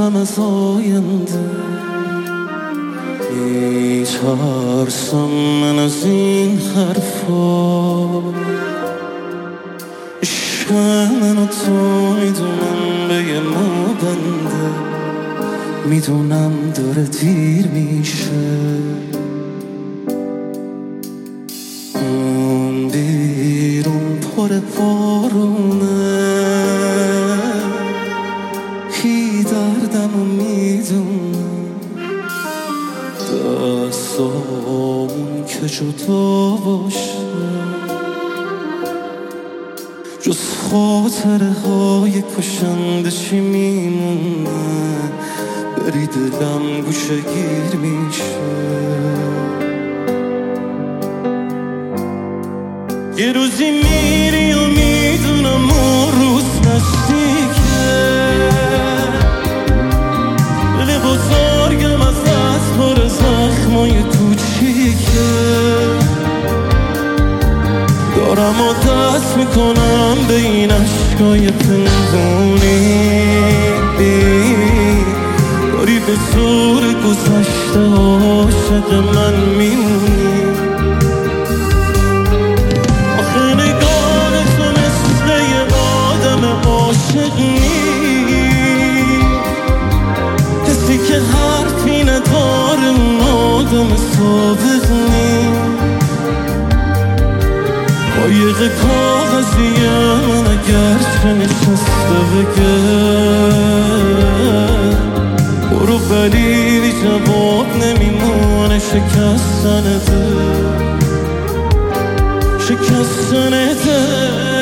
میترسم از آینده، میترسم من از این حرفا. عشق من و تو میدونم به یه مو بنده، میدونم داره دیر میشه. اون بیرون پر بارونه، کی دردمو میدونم، دستامون که جدا باشه جز خاطره های کشنده چی میمونه. بری دلم گوشه گیر میشه. یه روزی میری و میدونم اون روز نزدیکه، دل بزرگم از دست پر زخمای کوچیکه. دارم و دست میکنم به این عشقای پنهونی، داری به زور گذشته عاشق من میمونی. آخه نگاه تو مثل یه آدم عاشق نیست، کسی که حرفی نداره اون آدم صادق نیست. قایق کاغذیه من اگر چه نشسته بگه برو، ولی جواب نمیمونه. شکستن دل، شکستن دل.